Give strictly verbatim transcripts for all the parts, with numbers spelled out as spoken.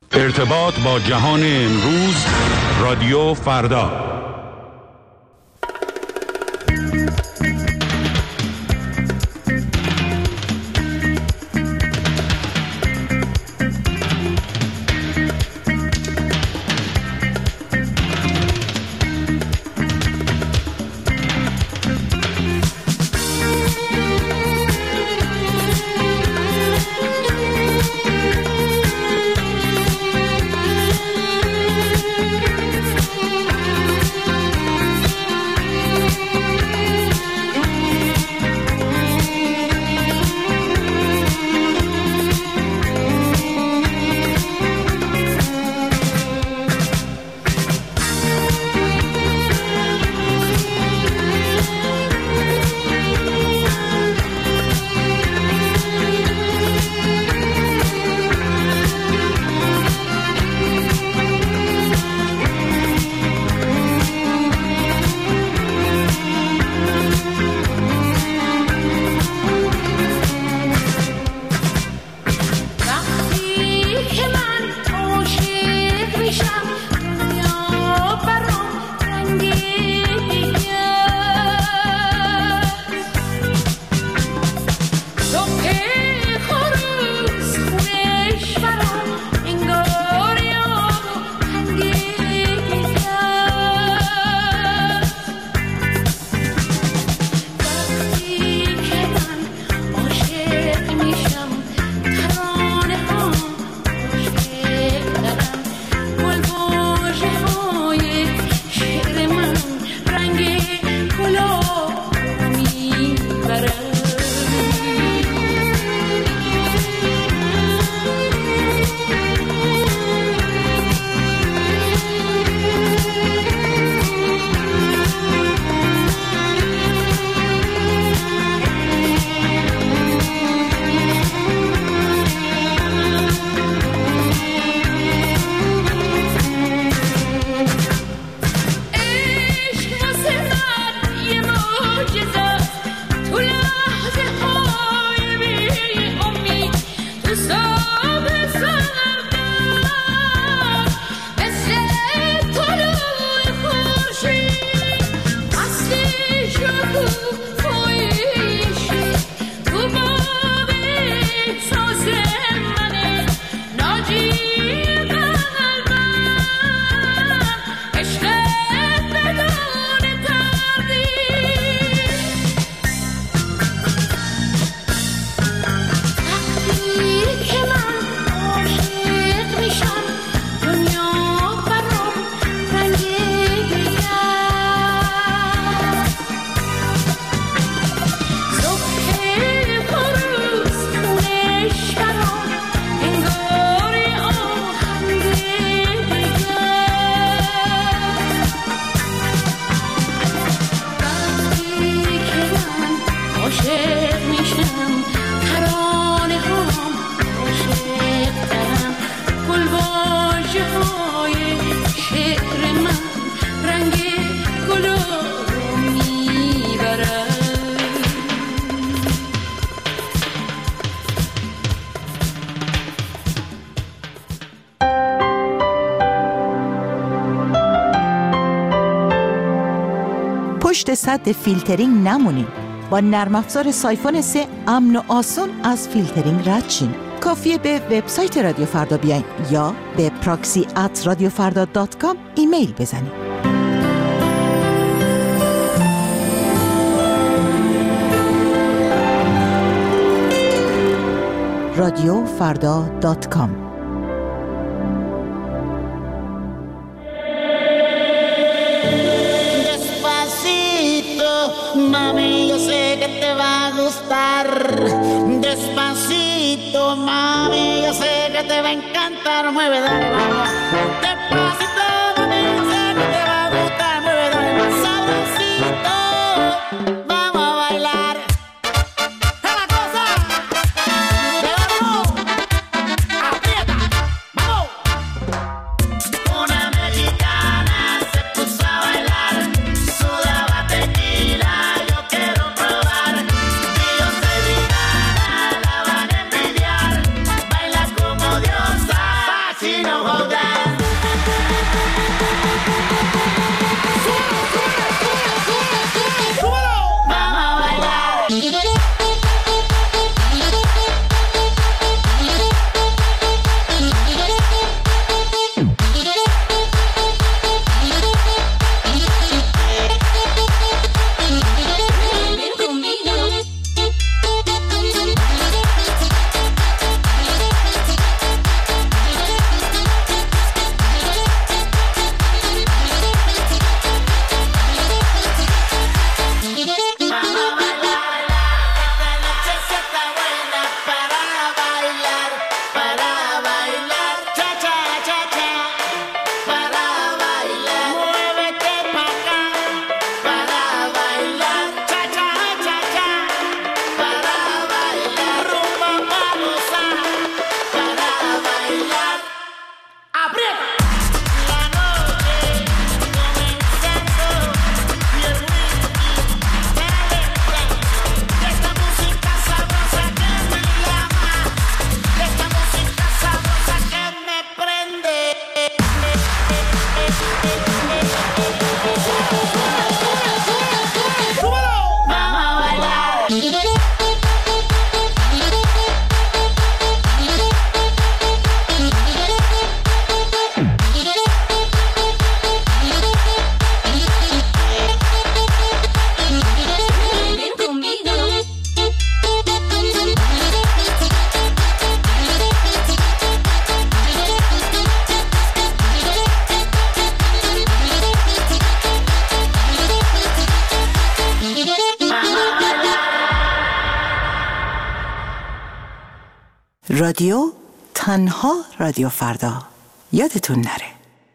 ارتباط با جهان امروز، رادیو فردا. پشت سد فیلترینگ نمونین. با نرم افزار سایفون سه امن و آسون از فیلترینگ رد شین. کافیه به وبسایت رادیو فردا بیاین یا به پراکسی ات رادیو فردا دات کام ایمیل بزنید. رادیو فردا دات کام. Mami, yo sé que te va a gustar. Despacito, mami, yo sé que te va a encantar. Mueve, dale, vamos. Despacito, mami, yo sé que te va a gustar. Mueve, dale, más sabrosito. Vamos a bailar. ¡Es la cosa! ¡De ánimo! ¡Aprieta! ¡Vamos! Una mexicana se puso a bailar. Sudaba tequila. You know رادیو، تنها رادیو فردا. یادتون نره.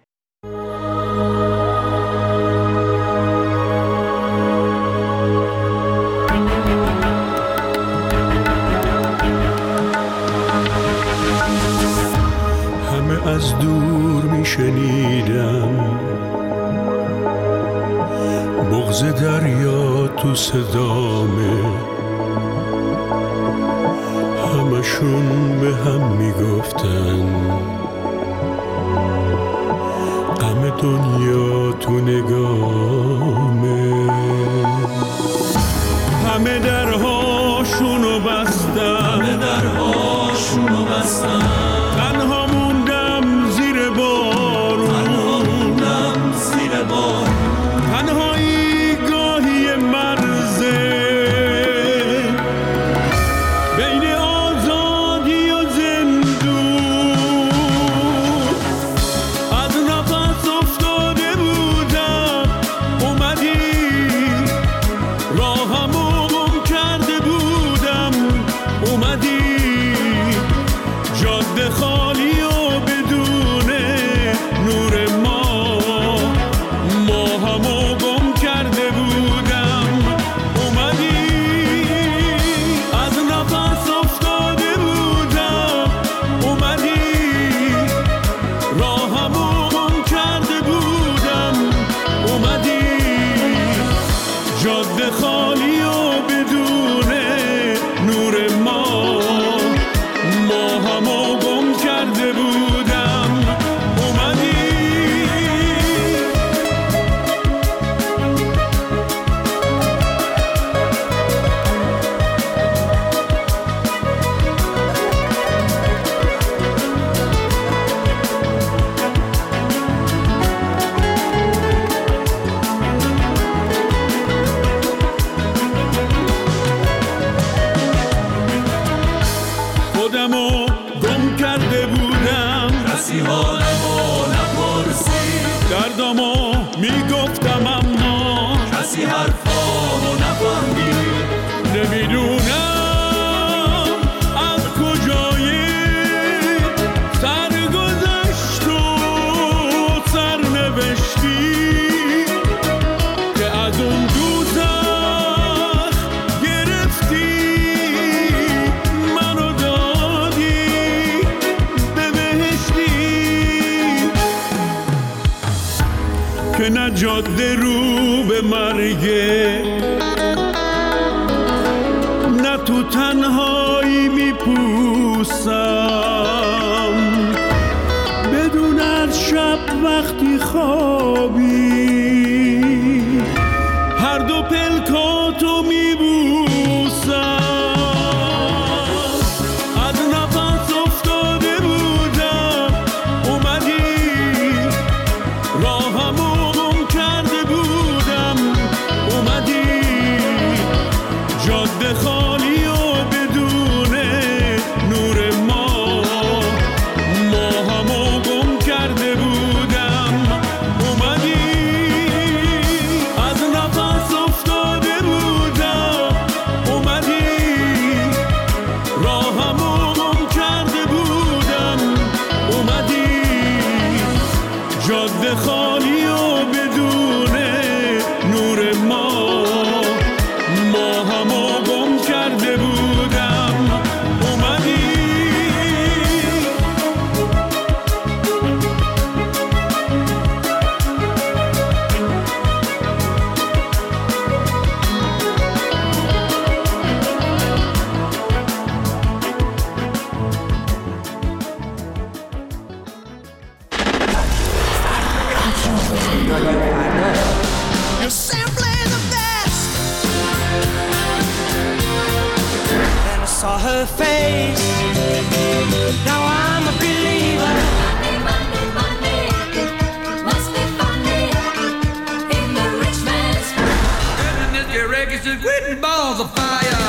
همه از دور میشنیدم بغض دریا تو صدامه، همشون به هم میگفتن غم دنیا تو نگامه. همه درهاشونو بستن، همه درهاشونو بستن، تنها موندم زیر بارون، تنها موندم زیر بارون. تنهایی گاهی مرزه بین آزادی و زندون، از نفس افتاده بودم اومدی، راهمو گم کرده بودم اومدی، جاده خالی و بدون نور ما، ما همو گم کرده بودم اومدی، از نفس افتاده بودم اومدی، راهمو گم کرده بودم اومدی، جاده خالی و بدون نور ما، ما همو گم کرده بودم اومدی. خودمو گم کرده بودم، کسی حالمو نپرسید، دردمو میگفتم اما کسی حرفامو نفهمید، نمیدونم از کجای سرگذشت و سرنوشتی که از اون دوزخ گرفتی منو دادی به بهشتی، که نه جاده رو به مرگه، نه تو تنهایی میپوسم، بدون از شب وقتی خوابی هر دو پلکاتو میبوسم، از نفس افتاده بودم اومدی، راهمو گم کرده بودم اومدی، جاده خالی و بدون نور ما، ما همو گم کرده بودم اومدی، از نفس افتاده بودم اومدی، راهمو گم کرده بودم اومدی، جاده خالی و بدون نور ما، ما همو گم کرده بودم اومدی. You're simply the best. Then I saw her face. Now I'm a believer. Monday, Monday, Monday, must be funny in the rich man's And this your reggae is written balls of fire.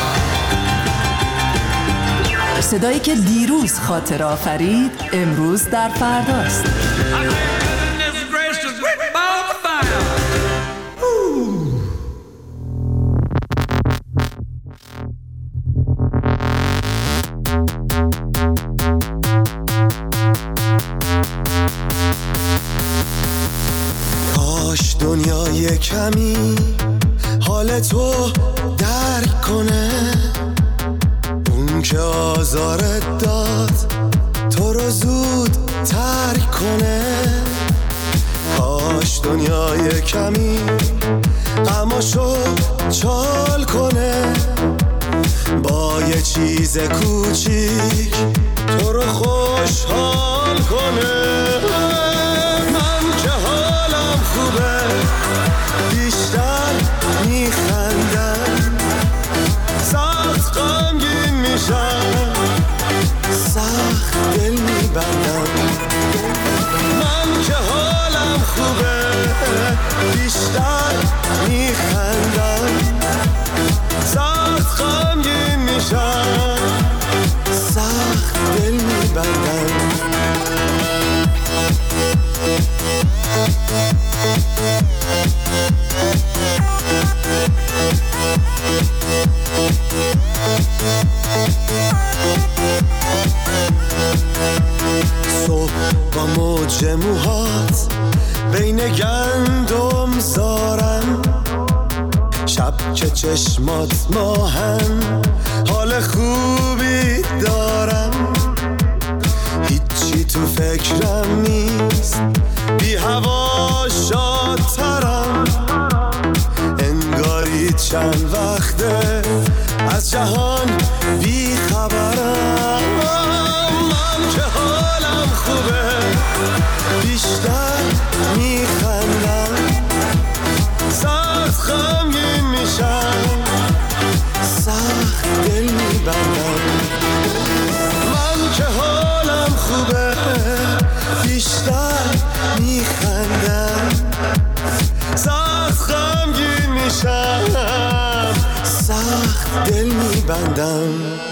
صدایی که دیروز خاطر آفرید امروز در فرداست. یه کمی حال تو درک کنه، اون که آزارت داد تو رو زود ترک کنه. کاش دنیا یه کمی غماشو چال کنه، با یه چیز کوچیک تو رو خوشحال کنه. من که حالم خوبه بیشتر میخندم، سخت غمگین میشم، سخت دل میبندم. من که حالم خوبه بیشتر میخندم، سخت غمگین میشم، سخت دل میبندم. صبح با موج موهات بین گندم زارم، شب که چشمات ماهم حال خوبی دارم. هیچی تو فکرم نیست، بی هوا شادترم، انگاری چند وقته از جهان بی خبرم. من که حالم خوبه بیشتر میخندم، سخت غمگین میشم، سخت دل میبندم. من که حالم خوبه بیشتر میخندم، سخت غمگین میشم، سخت دل میبندم.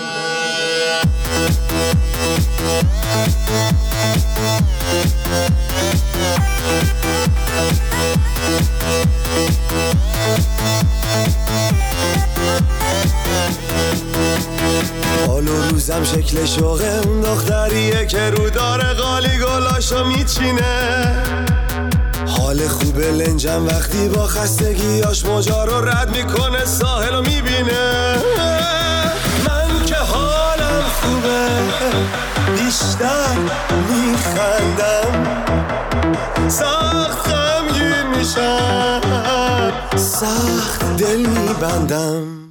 حال و روزم شکل شوقه، اون دختریه که رو داره قالی گلاشو میچینه. حال خوبه لنجم وقتی با خستگیاش موجا رو رد میکنه، ساحل رو میبینه. من که حالم خوبه بیشتر میخندم، سخت غمگین میشم، سخت دل میبندم.